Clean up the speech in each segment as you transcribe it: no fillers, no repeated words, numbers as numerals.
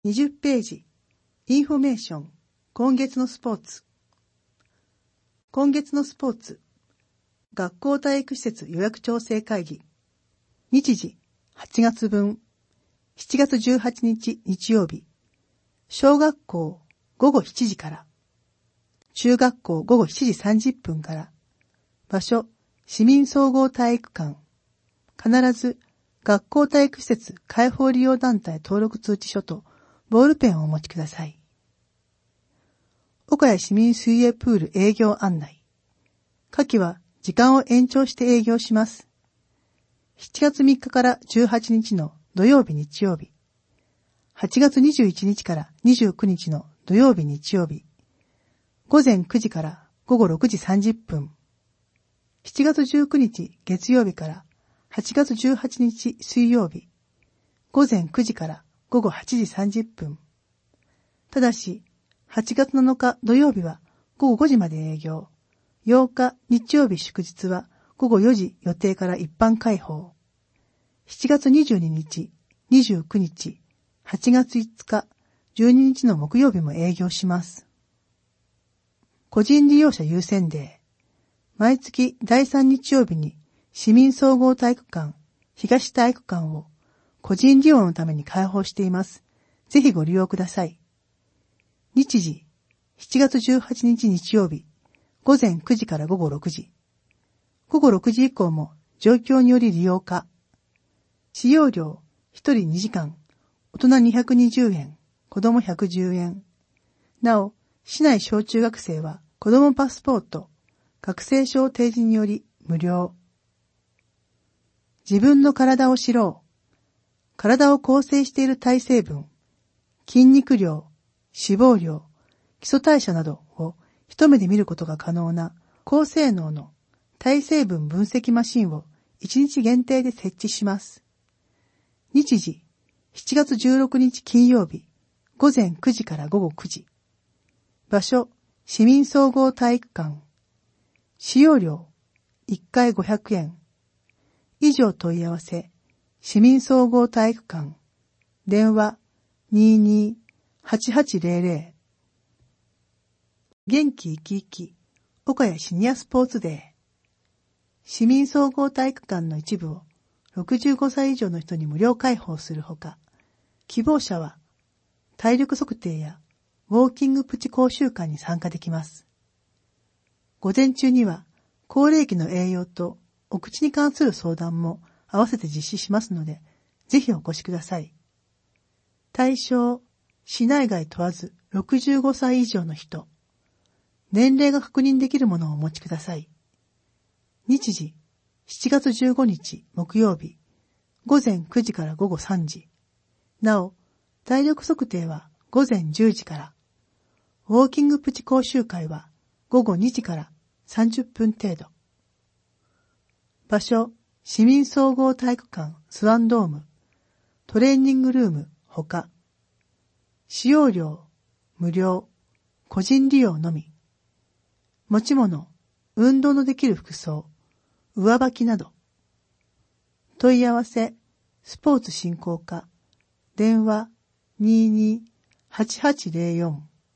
20ページ、インフォメーション、今月のスポーツ。今月のスポーツ、学校体育施設予約調整会議。日時、8月分、7月18日日曜日。小学校、午後7時から。中学校、午後7時30分から。場所、市民総合体育館。必ず、学校体育施設開放利用団体登録通知書と、ボールペンをお持ちください。岡谷市民水泳プール営業案内。下記は時間を延長して営業します。7月3日から18日の土曜日日曜日。8月21日から29日の土曜日日曜日。午前9時から午後6時30分。7月19日月曜日から8月18日水曜日。午前9時から午後8時30分。ただし、8月7日土曜日は午後5時まで営業。8日日曜日祝日は午後4時予定から一般開放。7月22日、29日、8月5日、12日の木曜日も営業します。個人利用者優先デー。毎月第3日曜日に市民総合体育館、東体育館を個人利用のために開放しています。ぜひご利用ください。日時、7月18日日曜日、午前9時から午後6時。午後6時以降も状況により利用可。使用料、1人2時間、大人220円、子供110円。なお、市内小中学生は子供パスポート、学生証提示により無料。自分の体を知ろう。体を構成している体成分、筋肉量、脂肪量、基礎代謝などを一目で見ることが可能な高性能の体成分分析マシンを1日限定で設置します。日時、7月16日金曜日、午前9時から午後9時。場所、市民総合体育館。使用料、1回500円。以上問い合わせ、市民総合体育館。電話、22-8800。元気生き生き、岡谷シニアスポーツデー。市民総合体育館の一部を65歳以上の人に無料開放するほか、希望者は体力測定やウォーキングプチ講習会に参加できます。午前中には高齢期の栄養とお口に関する相談も合わせて実施しますので、ぜひお越しください。対象、市内外問わず65歳以上の人。年齢が確認できるものをお持ちください。日時、7月15日木曜日、午前9時から午後3時。なお、体力測定は午前10時から。ウォーキングプチ講習会は午後2時から30分程度。場所、市民総合体育館スワンドーム、トレーニングルームほか。使用料、無料、個人利用のみ。持ち物、運動のできる服装、上履きなど。問い合わせ、スポーツ振興課、電話22-8804。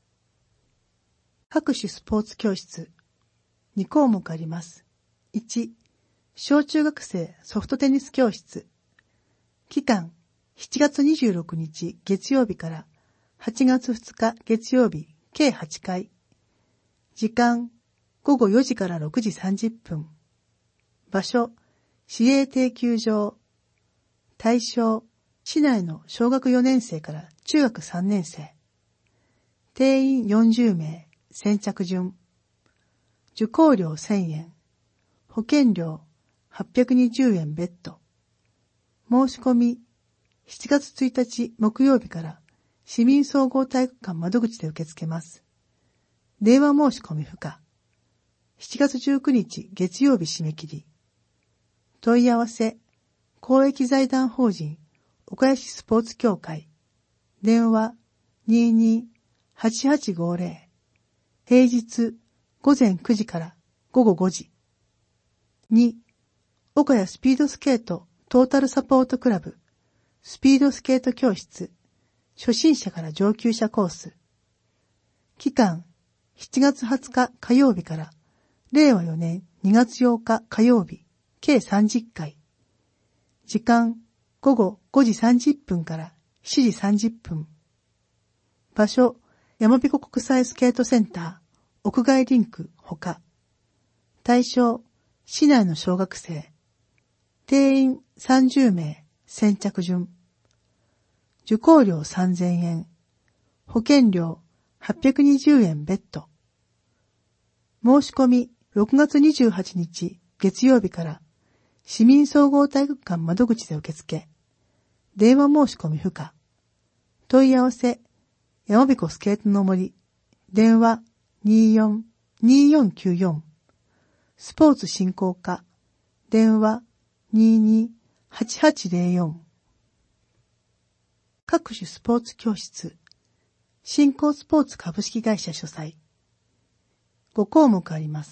各種スポーツ教室、2項目あります。1、小中学生ソフトテニス教室。期間、7月26日月曜日から8月2日月曜日計8回。時間、午後4時から6時30分。場所、市営定休場。対象、市内の小学4年生から中学3年生。定員40名、先着順。受講料1000円。保険料820円別途。申し込み、7月1日木曜日から市民総合体育館窓口で受け付けます。電話申し込み不可。7月19日月曜日締め切り。問い合わせ、公益財団法人岡谷市スポーツ協会。電話22-8850。平日午前9時から午後5時。2、岡谷スピードスケートトータルサポートクラブ、スピードスケート教室。 初心者から上級者コース。期間、7月20日火曜日から令和4年2月8日火曜日、計30回。時間、午後5時30分から7時30分。場所、山彦国際スケートセンター、屋外リンクほか。対象、市内の小学生。定員30名、先着順。受講料3000円。保険料820円別途。申し込み6月28日月曜日から市民総合体育館窓口で受付。電話申し込み不可。問い合わせ、山彦スケートの森。電話24-2494。スポーツ振興課。電話22-8804。各種スポーツ教室。振興スポーツ株式会社主催。5項目あります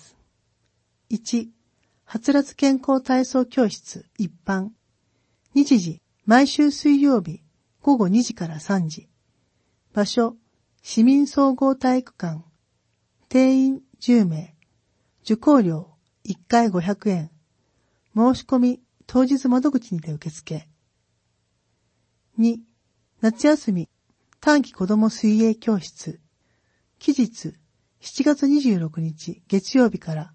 。1、はつらつ健康体操教室一般。日時、毎週水曜日午後2時から3時。場所、市民総合体育館。定員10名。受講料1回500円。申し込み当日窓口にて受付。2、夏休み短期子ども水泳教室。期日、7月26日月曜日から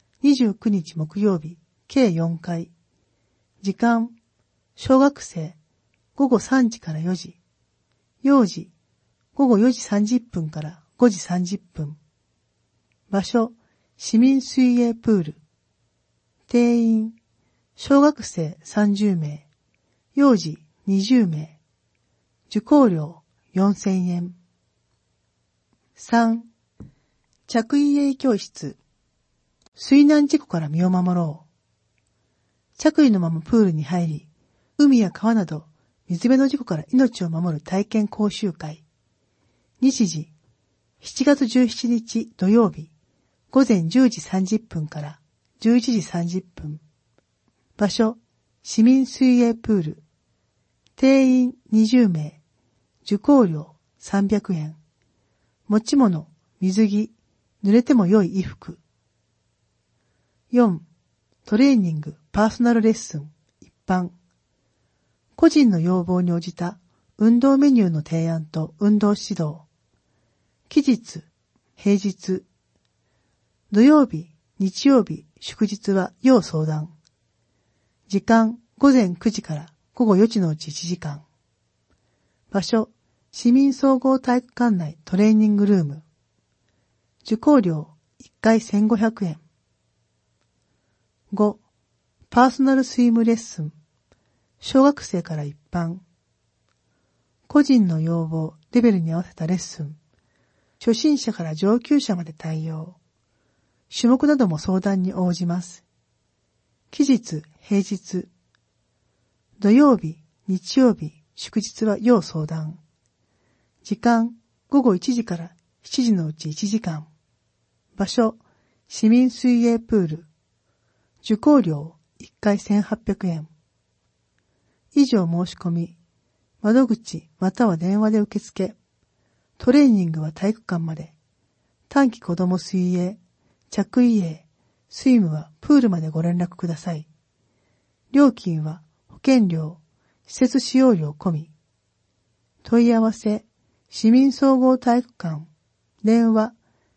29日木曜日、計4回。時間、小学生、午後3時から4時。幼児、午後4時30分から5時30分。場所、市民水泳プール。定員、小学生30名、幼児20名。受講料4000円。3、着衣泳教室。水難事故から身を守ろう。着衣のままプールに入り、海や川など水辺の事故から命を守る体験講習会。日時、7月17日土曜日、午前10時30分から11時30分。場所、市民水泳プール。定員20名。受講料300円。持ち物、水着、濡れても良い衣服。4. トレーニング、パーソナルレッスン、一般。個人の要望に応じた運動メニューの提案と運動指導。期日、平日。土曜日、日曜日、祝日は要相談。時間、午前9時から午後4時のうち1時間。場所、市民総合体育館内トレーニングルーム。受講料1回1500円。5. パーソナルスイムレッスン。小学生から一般。個人の要望、レベルに合わせたレッスン。初心者から上級者まで対応。種目なども相談に応じます。期日、平日。土曜日、日曜日、祝日は要相談。時間、午後1時から7時のうち1時間。場所、市民水泳プール。受講料1回1800円。以上申し込み、窓口または電話で受付。トレーニングは体育館まで。短期子ども水泳、着衣泳、スイムはプールまでご連絡ください。料金は保険料、施設使用料込み。問い合わせ、市民総合体育館、電話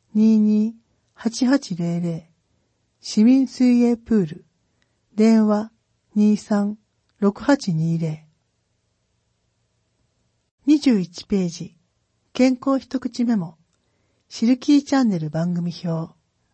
22-8800、市民水泳プール、電話23-6820。21ページ、健康一口メモ、シルキーチャンネル番組表。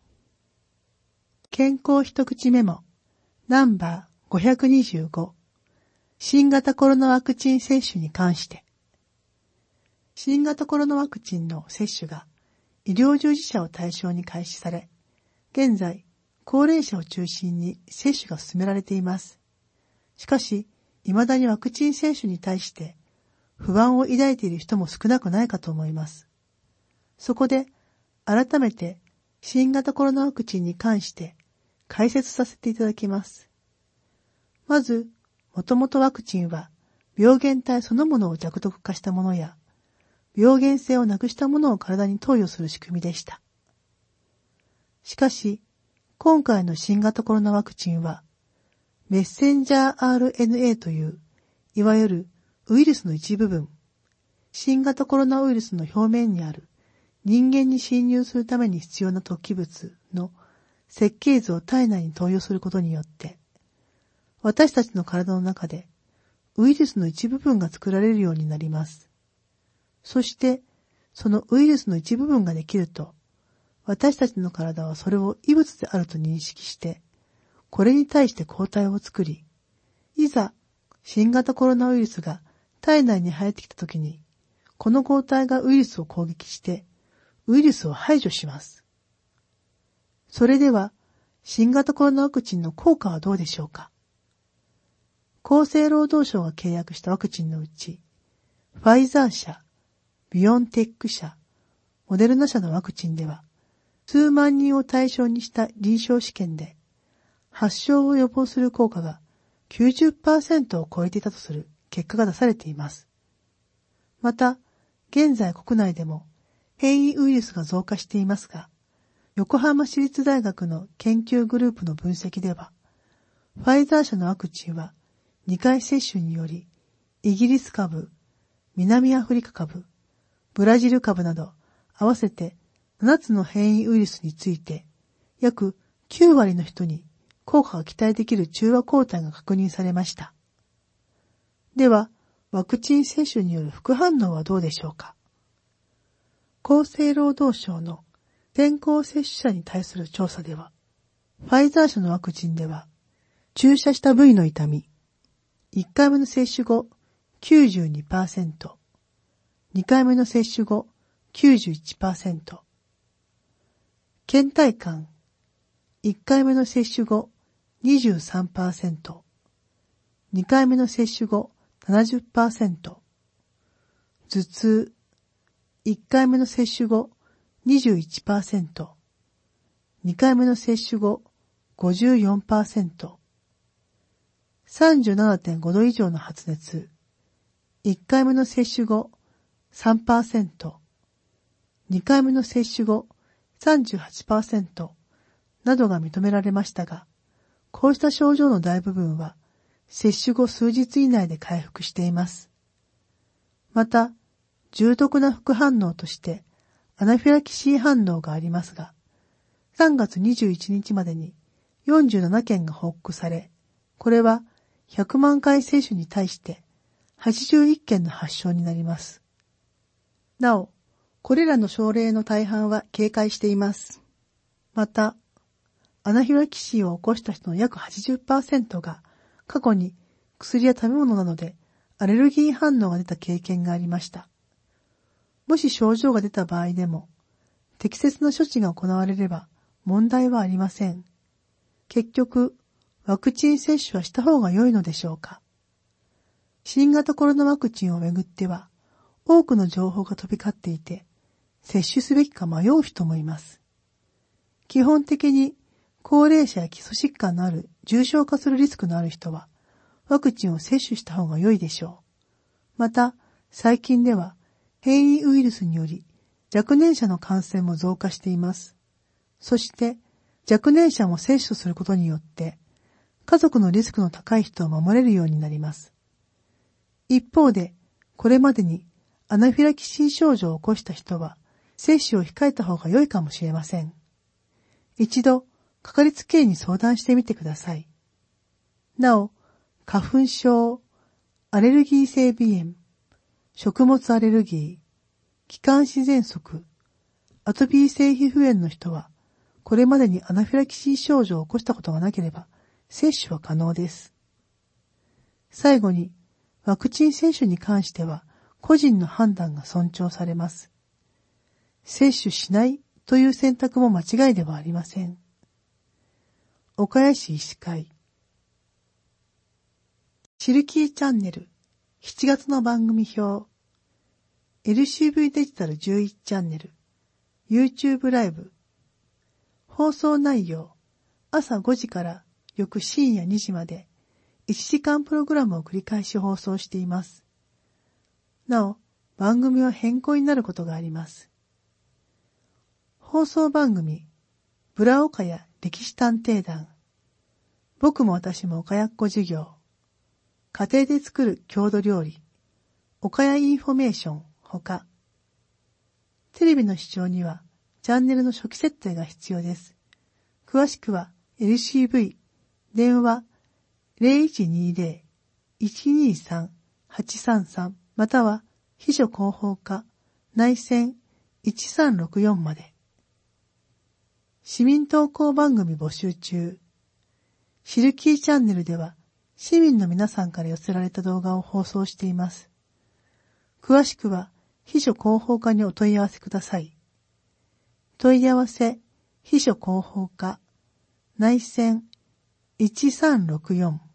健康一口メモ、ナンバー525、新型コロナワクチン接種に関して。新型コロナワクチンの接種が医療従事者を対象に開始され、現在、高齢者を中心に接種が進められています。しかし、未だにワクチン接種に対して不安を抱いている人も少なくないかと思います。そこで、改めて新型コロナワクチンに関して解説させていただきます。まず、もともとワクチンは病原体そのものを弱毒化したものや、 病原性をなくしたものを体に投与する仕組みでした。しかし、今回の新型コロナワクチンは、メッセンジャー RNA という、いわゆるウイルスの一部分、新型コロナウイルスの表面にある人間に侵入するために必要な突起物の設計図を体内に投与することによって、私たちの体の中でウイルスの一部分が作られるようになります。そして、そのウイルスの一部分ができると、私たちの体はそれを異物であると認識して、これに対して抗体を作り、いざ新型コロナウイルスが体内に入ってきたときに、この抗体がウイルスを攻撃して、ウイルスを排除します。それでは、新型コロナワクチンの効果はどうでしょうか。厚生労働省が契約したワクチンのうち、ファイザー社、ビオンテック社、モデルナ社のワクチンでは、数万人を対象にした臨床試験で、発症を予防する効果が 90% を超えていたとする結果が出されています。また、現在国内でも変異ウイルスが増加していますが、横浜市立大学の研究グループの分析では、ファイザー社のワクチンは2回接種により、イギリス株、南アフリカ株、ブラジル株など合わせて7つの変異ウイルスについて、約9割の人に効果が期待できる中和抗体が確認されました。では、ワクチン接種による副反応はどうでしょうか。厚生労働省の先行接種者に対する調査では、ファイザー社のワクチンでは、注射した部位の痛み、1回目の接種後 92%、2回目の接種後 91%、倦怠感、1回目の接種後 23%、2回目の接種後 70%、頭痛、1回目の接種後 21%、2回目の接種後 54%、37.5 度以上の発熱、1回目の接種後 3%、2回目の接種後 38% などが認められましたが、こうした症状の大部分は接種後数日以内で回復しています。また、重篤な副反応としてアナフィラキシー反応がありますが、3月21日までに47件が報告され、これは100万回接種に対して81件の発症になります。なお、これらの症例の大半は軽快しています。また、アナフィラキシーを起こした人の約 80% が過去に薬や食べ物などでアレルギー反応が出た経験がありました。もし症状が出た場合でも、適切な処置が行われれば問題はありません。結局、ワクチン接種はした方が良いのでしょうか。新型コロナワクチンをめぐっては、多くの情報が飛び交っていて、接種すべきか迷う人もいます。基本的に、高齢者や基礎疾患のある重症化するリスクのある人は、ワクチンを接種した方が良いでしょう。また、最近では、変異ウイルスにより、若年者の感染も増加しています。そして、若年者も接種することによって、家族のリスクの高い人を守れるようになります。一方で、これまでにアナフィラキシー症状を起こした人は、接種を控えた方が良いかもしれません。一度、かかりつけ医に相談してみてください。なお、花粉症、アレルギー性鼻炎、食物アレルギー、気管支喘息、アトピー性皮膚炎の人は、これまでにアナフィラキシー症状を起こしたことがなければ、接種は可能です。最後に、ワクチン接種に関しては、個人の判断が尊重されます。接種しないという選択も間違いではありません。岡谷市医師会。シルキーチャンネル、7月の番組表。LCV デジタル11チャンネル、YouTube ライブ。放送内容、朝5時から翌深夜2時まで1時間プログラムを繰り返し放送しています。なお、 番組は変更になることがあります。放送番組、ブラオカヤ歴史探偵団、僕も私も岡やっこ授業、家庭で作る郷土料理、岡谷インフォメーションほか、テレビの視聴にはチャンネルの初期設定が必要です。詳しくは LCV、電話 0120-123-833 または秘書広報課内線1364まで。市民投稿番組募集中。シルキーチャンネルでは市民の皆さんから寄せられた動画を放送しています。詳しくは秘書広報課にお問い合わせください。問い合わせ秘書広報課内線1364